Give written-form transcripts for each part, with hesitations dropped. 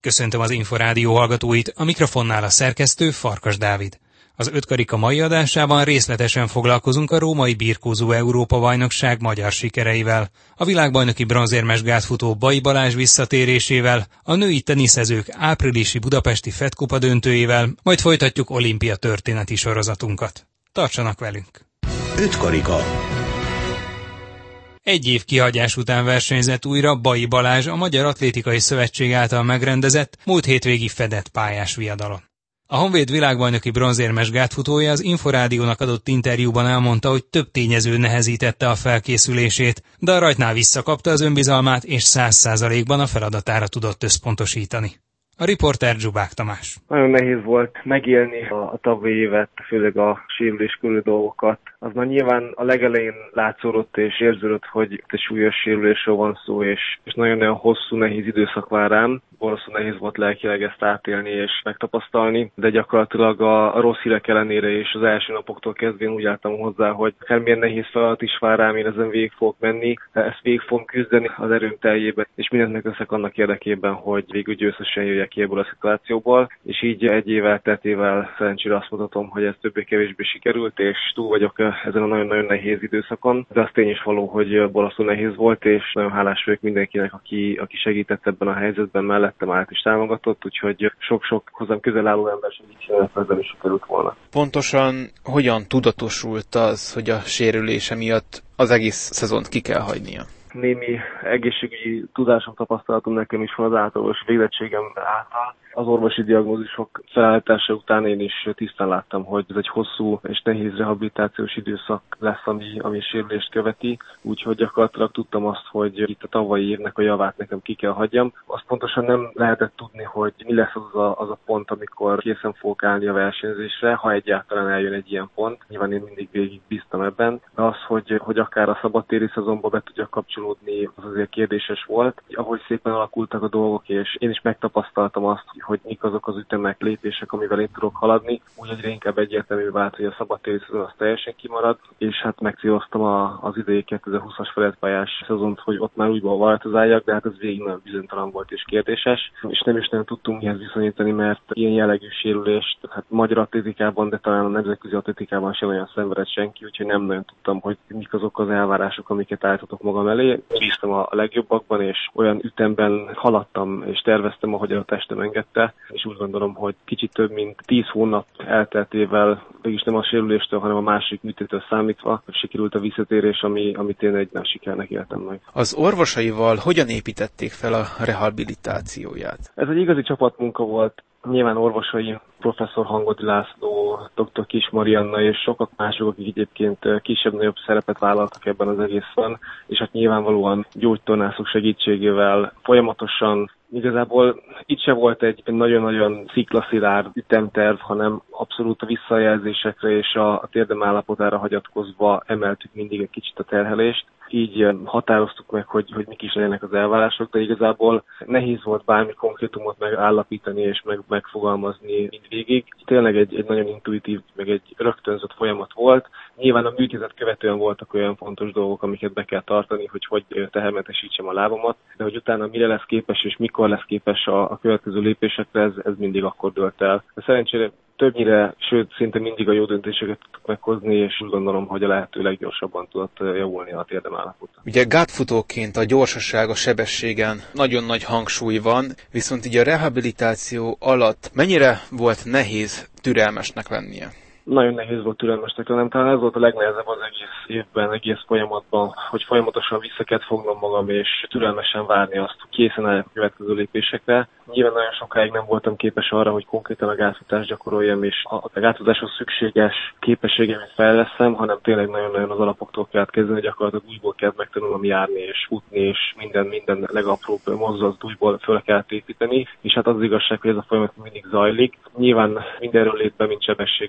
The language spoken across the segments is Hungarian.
Köszöntöm az Inforádió hallgatóit, a mikrofonnál a szerkesztő Farkas Dávid. Az Ötkarika mai adásában részletesen foglalkozunk a római birkózó Európa-bajnokság magyar sikereivel, a világbajnoki bronzérmes gátfutó Bai Balázs visszatérésével, a női teniszezők áprilisi budapesti Fed Kupa döntőjével, majd folytatjuk olimpia történeti sorozatunkat. Tartsanak velünk! Ötkarika. Egy év kihagyás után versenyzett újra Bai Balázs a Magyar Atlétikai Szövetség által megrendezett, múlt hétvégi fedett pályás viadalon. A Honvéd világbajnoki bronzérmes gátfutója az Inforádiónak adott interjúban elmondta, hogy több tényező nehezítette a felkészülését, de a rajtnál visszakapta az önbizalmát és 100%-ban a feladatára tudott összpontosítani. A riporter Zsubák Tamás. Nagyon nehéz volt megélni a tavalyi évet, főleg a sérülés körül dolgokat. Az már nyilván a legelején látszódott és érződött, hogy egy súlyos sérülésről van szó, és nagyon-nagyon hosszú, nehéz időszak vár rám. Borzasztó nehéz volt lelkileg ezt átélni és megtapasztalni, de gyakorlatilag a rossz hírek ellenére és az első napoktól kezdve úgy álltam hozzá, hogy akármilyen nehéz feladat is vár rám, én ezen végig fogok menni, ezt végig fogom küzdeni az erőm teljében, és mindent megteszek annak érdekében, hogy végül győztesen jöjjek ki ebből a szituációból, és így egy év elteltével szerencsére azt mondhatom, hogy ez többé-kevésbé sikerült, és túl vagyok ezen a nagyon-nagyon nehéz időszakon, de az tény is való, hogy borzasztó nehéz volt, és nagyon hálás vagyok mindenkinek, aki segített ebben a helyzetben, mellettem állt és támogatott, úgyhogy sok-sok hozzám közel álló ember segítségével ezzel is sikerült volna. Pontosan hogyan tudatosult az, hogy a sérülése miatt az egész szezont ki kell hagynia? Némi egészségügyi tudásom, tapasztalatom nekem is van az általános végzettségem által. Az orvosi diagnózisok felállítása után én is tisztán láttam, hogy ez egy hosszú és nehéz rehabilitációs időszak lesz, ami sérülést követi, úgyhogy gyakorlatilag tudtam azt, hogy itt a tavalyi évnek a javát nekem ki kell hagyjam. Azt pontosan nem lehetett tudni, hogy mi lesz az a pont, amikor készen fogok állni a versenyzésre, ha egyáltalán eljön egy ilyen pont. Nyilván én mindig végig bíztam ebben, de az, hogy akár a szabadtéri szezonba be tudjak kapcsolódni, az azért kérdéses volt. Ahogy szépen alakultak a dolgok, és én is megtapasztaltam azt, hogy mik azok az ütemek, lépések, amivel én tudok haladni, úgy egyre inkább egyértelmű vált, hogy a szabadtéri szezon az teljesen kimarad, és hát megcéloztam az idei 2020-as fedettpályás szezont, hogy ott már újból változáljak, de hát ez végig nagyon bizonytalan volt és kérdéses, és nem is nagyon tudtunk mihez viszonyítani, mert ilyen jellegű sérülést, hát magyar atlétikában, de talán a nemzetközi atlétikában sem olyan szenvedett senki, úgyhogy nem nagyon tudtam, hogy mik azok az elvárások, amiket állítottak magam elé. Bíztam a legjobbakban, és olyan ütemben haladtam és terveztem, ahogy a testem engedte, és úgy gondolom, hogy kicsit több mint 10 hónap elteltével, mégis nem a sérüléstől, hanem a másik műtétől számítva sikerült a visszatérés, amit én egy nagy sikernek éltem meg. Az orvosaival hogyan építették fel a rehabilitációját? Ez egy igazi csapatmunka volt. Nyilván orvosai, professzor Hangodi László, dr. Kis Marianna és sokak mások, akik egyébként kisebb-nagyobb szerepet vállaltak ebben az egészben, és hát nyilvánvalóan gyógytornászok segítségével folyamatosan. Igazából itt se volt egy nagyon-nagyon sziklaszilárd ütemterv, hanem abszolút a visszajelzésekre és a térdem állapotára hagyatkozva emeltük mindig egy kicsit a terhelést. Így határoztuk meg, hogy mik is legyenek az elvárások, de igazából nehéz volt bármi konkrétumot megállapítani és megfogalmazni mindvégig. Tényleg egy nagyon intuitív, meg egy rögtönzött folyamat volt. Nyilván a műtétet követően voltak olyan fontos dolgok, amiket be kell tartani, hogy tehermentesítsem a lábamat, de hogy utána mire lesz képes és mikor lesz képes a következő lépésekre, ez mindig akkor dőlt el. De szerencsére többnyire, sőt, szinte mindig a jó döntéseket tudtuk meghozni, és úgy gondolom, hogy a lehető leggyorsabban tudott javulni a térdem állapota. Ugye gátfutóként a gyorsaság, a sebességen nagyon nagy hangsúly van, viszont így a rehabilitáció alatt mennyire volt nehéz türelmesnek lennie? Nagyon nehéz volt türelmesnek lennem, talán ez volt a legnehezebb az egész évben, egész folyamatban, hogy folyamatosan vissza kellett fognom magam, és türelmesen várni azt, hogy készen álljak a következő lépésekre. Nyilván nagyon sokáig nem voltam képes arra, hogy konkrétan a gátfutást gyakoroljam, és a gátfutáshoz szükséges képességemet fejleszem, hanem tényleg nagyon-nagyon az alapoktól kellett kezdeni, gyakorlatilag újból kellett megtanulnom járni és futni, és minden legapróbb mozdulatot újból föl kellett építeni, és hát az igazság, hogy ez a folyamat mindig zajlik. Nyilván minden erőnlétben, mint sebességben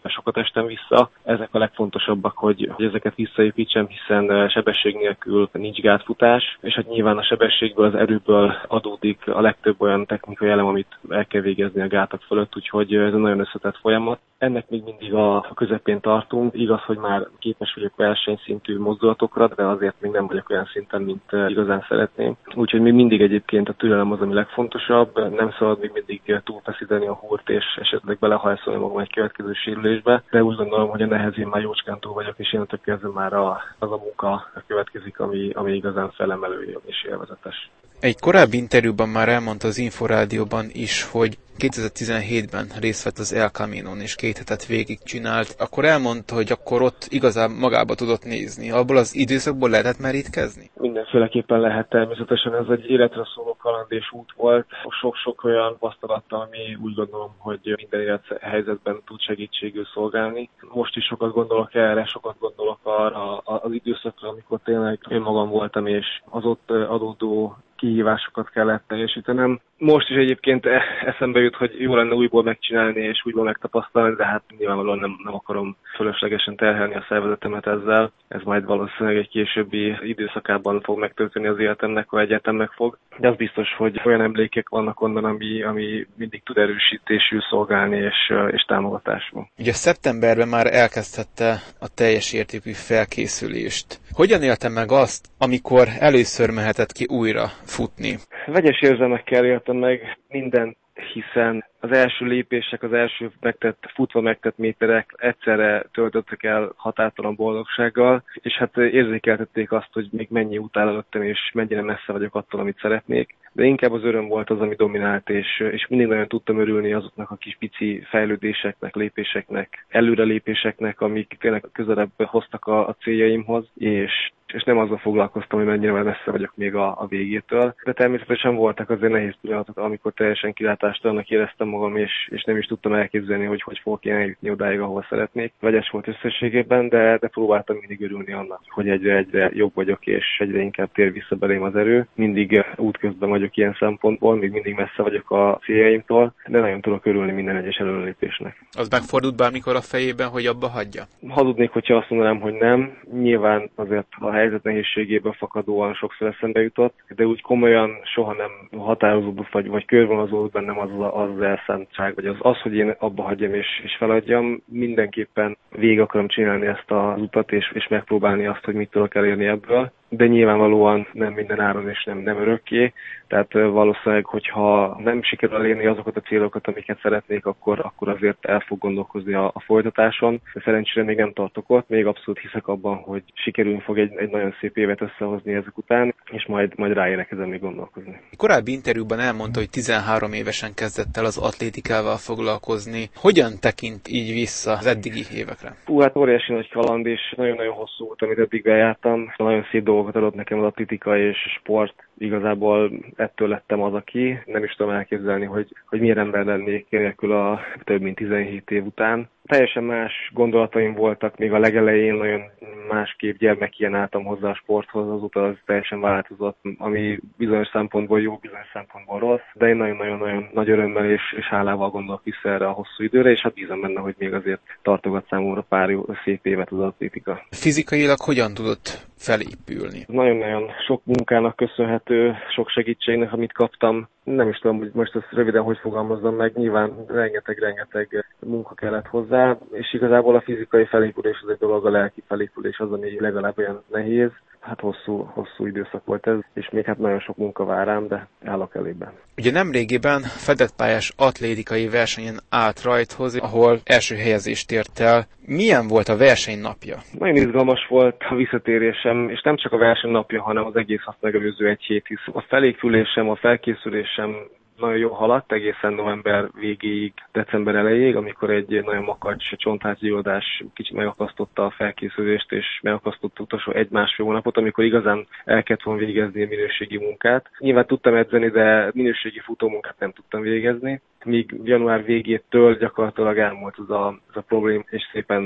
sokat estem vissza. Ezek a legfontosabbak, hogy ezeket visszaépítsem, hiszen sebesség nélkül nincs gátfutás, és hát nyilván a sebességből, az erőből adódik a legtöbb olyan technikai elem, amit el kell végezni a gátak fölött, úgyhogy ez egy nagyon összetett folyamat. Ennek még mindig a közepén tartunk. Igaz, hogy már képes vagyok versenyszintű mozdulatokra, de azért még nem vagyok olyan szinten, mint igazán szeretném. Úgyhogy még mindig egyébként a türelem az, ami legfontosabb. Nem szabad még mindig túlfeszíteni a húrt, és esetleg belehajszolni magam egy következő sérülésbe, de úgy gondolom, hogy a nehezén már jócskán túl vagyok, és innentől kezdve már az a munka következik, ami igazán felemelő és élvezetes. Egy korábbi interjúban már elmondta az Inforádióban is, hogy 2017-ben részt vett az El Caminon, és 2 hetet végigcsinált. Akkor elmondta, hogy akkor ott igazán magába tudott nézni. Abból az időszakból lehetett merítkezni? Mindenféleképpen lehet, természetesen ez egy életre szóló kaland és út volt. Sok-sok olyan tapasztalattal, ami úgy gondolom, hogy minden élethelyzetben tud segítségül szolgálni. Most is sokat gondolok erre, sokat gondolok arra az időszakra, amikor tényleg én magam voltam, és az ott adódó kihívásokat kellett teljesítenem. Most is egyébként eszembe jut, hogy jó lenne újból megcsinálni és újból megtapasztalni, de hát nyilvánvalóan nem akarom fölöslegesen terhelni a szervezetemet ezzel. Ez majd valószínűleg egy későbbi időszakában fog megtörténni az életemnek, vagy egyáltalán meg fog. De az biztos, hogy olyan emlékek vannak onnan, ami mindig tud erősítésül szolgálni és támogatásban. Ugye szeptemberben már elkezdhette a teljes értékű felkészülést. Hogyan élte meg azt, amikor először mehetett ki újra futni? Vegyes érzelmekkel éltem meg mindent, hiszen az első lépések, az első futva megtett méterek egyszerre töltöttek el határtalan boldogsággal, és hát érzékeltették azt, hogy még mennyi út áll előttem, és mennyire messze vagyok attól, amit szeretnék. De inkább az öröm volt az, ami dominált, és mindig nagyon tudtam örülni azoknak a kis pici fejlődéseknek, lépéseknek, előrelépéseknek, amik tényleg közelebb hoztak a céljaimhoz, és nem azzal foglalkoztam, hogy mennyire messze vagyok még a végétől. De természetesen voltak azért nehéz pillanatok, amikor teljesen kilátástalannak éreztem magam, és nem is tudtam elképzelni, hogy fogok én eljutni odáig, ahol szeretnék. Vegyes volt összességében, de próbáltam mindig örülni annak, hogy egyre jobb vagyok, és egyre inkább tér vissza belém az erő. Mindig útközben vagyok ilyen szempontból, még mindig messze vagyok a céljaimtól, de nagyon tudok örülni minden egyes előrelépésnek. Az megfordult bármikor a fejében, hogy abba hagyja? Hazudnék, hogyha azt mondanám, hogy nem. Nyilván azért a helyzet nehézségéből fakadóan sokszor eszembe jutott, de úgy komolyan soha nem határozódott, vagy körvonalazódott bennem az elszántság, vagy az, hogy én abba hagyjam és feladjam. Mindenképpen végig akarom csinálni ezt az utat, és megpróbálni azt, hogy mit tudok elérni ebből. De nyilvánvalóan nem minden áron és nem örökké. Tehát valószínűleg, hogyha nem sikerül elérni azokat a célokat, amiket szeretnék, akkor azért el fog gondolkozni a folytatáson. De szerencsére még nem tartok ott, még abszolút hiszek abban, hogy sikerülni fog egy nagyon szép évet összehozni ezek után, és majd ráérek ezen még gondolkozni. Korábbi interjúban elmondta, hogy 13 évesen kezdett el az atlétikával foglalkozni. Hogyan tekint így vissza az eddigi évekre? Hát óriási nagy kaland, és nagyon-nagyon hosszú volt, amit eddig bejártam. Nagyon szép dolgokat adott nekem az atlétika és sport. Igazából ettől lettem az, aki nem is tudom elképzelni, hogy milyen ember lennék nélkül a több mint 17 év után. Teljesen más gondolataim voltak, még a legelején nagyon másképp gyermekien álltam hozzá a sporthoz, azóta az teljesen változott, ami bizonyos szempontból jó, bizonyos szempontból rossz, de én nagyon-nagyon nagy örömmel és hálával gondolok vissza erre a hosszú időre, és hát bízom benne, hogy még azért tartogat számomra pár jó, szép évet az atlétika. Fizikailag hogyan tudott felépülni? Nagyon-nagyon sok munkának köszönhető, sok segítségnek, amit kaptam. Nem is tudom, hogy most ezt röviden hogy fogalmazzam meg, nyilván rengeteg munka kellett hozzá, és igazából a fizikai felépülés az egy dolog, a lelki felépülés az, ami legalább olyan nehéz. Hát hosszú időszak volt ez, és még hát nagyon sok munka vár rám, de állok elében. Ugye nemrégiben fedett pályás atlétikai versenyen állt rajthoz, ahol első helyezést ért el. Milyen volt a verseny napja? Nagyon izgalmas volt a visszatérésem, és nem csak a verseny napja, hanem az egész azt megelőző egy hét, hisz a felépülésem, a felkészülésem nagyon jól haladt egészen november végéig, december elejéig, amikor egy nagyon makacs csontháziódás kicsit megakasztotta a felkészülést, és megakasztotta utolsó 1-1,5 hónapot, amikor igazán el kellett volna végezni a minőségi munkát. Nyilván tudtam edzeni, de minőségi futómunkát nem tudtam végezni, míg január végétől gyakorlatilag elmúlt az a problém, és szépen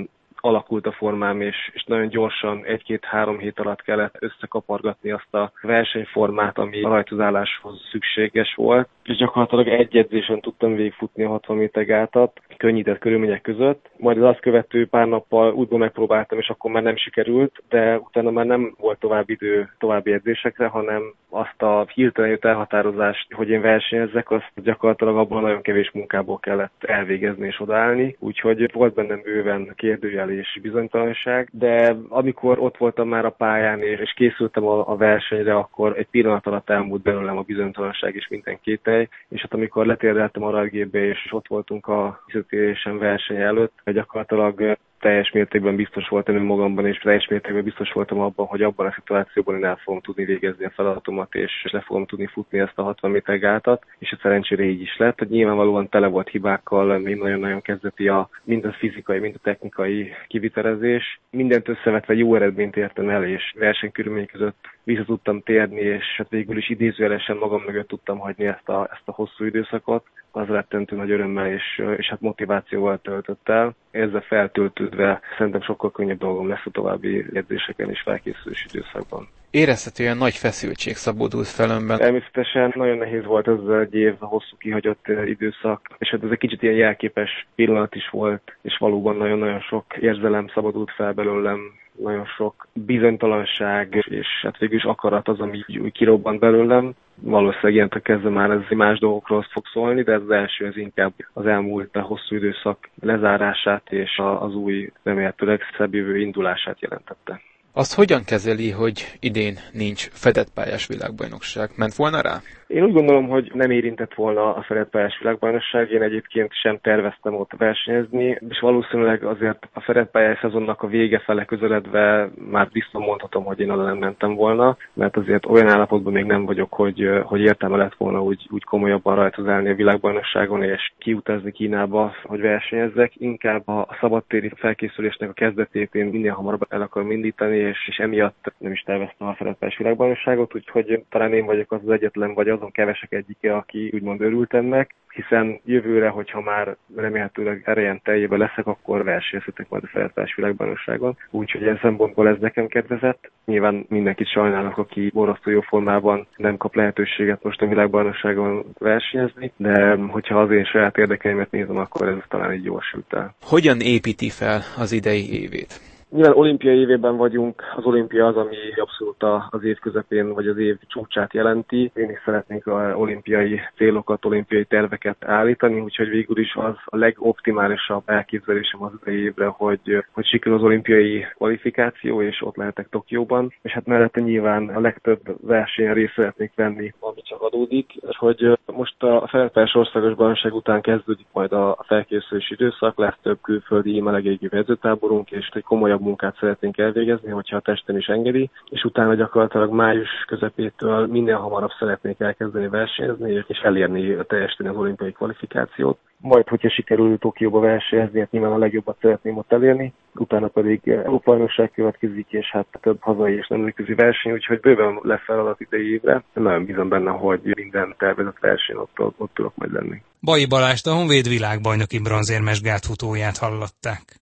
alakult a formám, és nagyon gyorsan 1-2-3 hét alatt kellett összekapargatni azt a versenyformát, ami a rajtozáshoz szükséges volt, és gyakorlatilag egy edzésen tudtam végigfutni a 60 méter gátat, könnyített körülmények között. Majd az azt követő pár nappal útból megpróbáltam, és akkor már nem sikerült, de utána már nem volt tovább idő további edzésekre, hanem azt a hirtelen jött elhatározást, hogy én versenyezzek, azt gyakorlatilag abban nagyon kevés munkából kellett elvégezni és odaállni. Úgyhogy volt bennem bőven kérdőjel és bizonytalanság, de amikor ott voltam már a pályán és készültem a versenyre, akkor egy pillanat alatt elmúlt belőlem a bizonytalanság és minden kételj, és hát amikor letérdeltem a rajtgépbe és ott voltunk a visszatérésen verseny előtt, gyakorlatilag teljes mértékben biztos voltam önmagamban, és teljes mértékben biztos voltam abban, hogy abban a szituációban én el fogom tudni végezni a feladatomat, és le fogom tudni futni ezt a 60 méter gátat, és a szerencsére így is lett, hogy nyilvánvalóan tele volt hibákkal, még nagyon-nagyon kezdeti mind a fizikai, mind a technikai kivitelezés. Mindent összevetve jó eredményt értem el, és versenykörülmények között vissza tudtam térni, és hát végül is idézőjelesen magam mögött tudtam hagyni ezt a hosszú időszakot. Az rettentő nagy örömmel és hát motivációval töltött el. Ezzel feltöltődve szerintem sokkal könnyebb dolgom lesz a további edzéseken és felkészülés időszakban. Érezhető, olyan nagy feszültség szabódult fel önben. Természetesen nagyon nehéz volt ez egy év, a hosszú kihagyott időszak, és hát ez egy kicsit ilyen jelképes pillanat is volt, és valóban nagyon-nagyon sok érzelem szabadult fel belőlem, nagyon sok bizonytalanság, és hát végül is akarat az, ami úgy kirobbant belőlem. Valószínűleg ilyentől kezdve már ez más dolgokról fog szólni, de ez az első, ez inkább az elmúlt hosszú időszak lezárását és az új, remélhetőleg szebb jövő indulását jelentette. Azt hogyan kezeli, hogy idén nincs fedett pályás világbajnokság? Ment volna rá? Én úgy gondolom, hogy nem érintett volna a fedett pályás világbajnokság, én egyébként sem terveztem ott versenyezni, és valószínűleg azért a fedett pályás szezonnak a vége fele közeledve már biztos mondhatom, hogy én oda nem mentem volna, mert azért olyan állapotban még nem vagyok, hogy értelme lett volna úgy komolyabban rajtozálni a világbajnokságon és kiutazni Kínába, hogy versenyezzek. Inkább a szabadtéri felkészülésnek a kezdetét én minél hamarabb el akarom indítani, és emiatt nem is terveztem a fedett pályás világbajnokságot, úgyhogy talán én vagyok az egyetlen, vagy azon kevesek egyike, aki úgymond örült ennek, hiszen jövőre, hogyha már remélhetőleg erejen teljében leszek, akkor versenyezhetek majd a fedett pályás világbajnokságon. Úgyhogy ilyen szempontból ez nekem kedvezett. Nyilván mindenkit sajnálok, aki borzasztó jó formában nem kap lehetőséget most a világbajnokságon versenyezni, de hogyha az én saját érdekeimet nézem, akkor ez talán így jól sült el. Hogyan építi fel az idei évét? Nyilván olimpiai évében vagyunk, az olimpia az, ami abszolút az év közepén, vagy az év csúcsát jelenti. Én is szeretnék olimpiai célokat, olimpiai terveket állítani, úgyhogy végül is az a legoptimálisabb elképzelésem az idei évre, hogy sikerül az olimpiai kvalifikáció, és ott lehetek Tokióban. És hát mellette nyilván a legtöbb versenyen részt szeretnék venni, ami csak adódik. És hogy most a fedett pályás országos bajnokság után kezdődik majd a felkészülési időszak, lesz több külföldi melegégő edzőtáborunk, és egy komolyabb munkát szeretnénk elvégezni, hogyha a testem is engedi, és utána gyakorlatilag május közepétől minél hamarabb szeretnék elkezdeni versenyezni, és elérni, teljesíteni az olimpiai kvalifikációt. Majd, hogyha sikerül Tokióba versenyezni, hát nyilván a legjobbat szeretném ott elérni, utána pedig Európa-bajnokság következik, és hát több hazai és nemzetközi verseny, úgyhogy bőven lesz feladat idei évre. Nagyon bízom benne, hogy minden tervezett verseny ott tudok majd lenni. Baj Balást, a Honvéd világbajnoki bronzérmes gátfutóját hallották.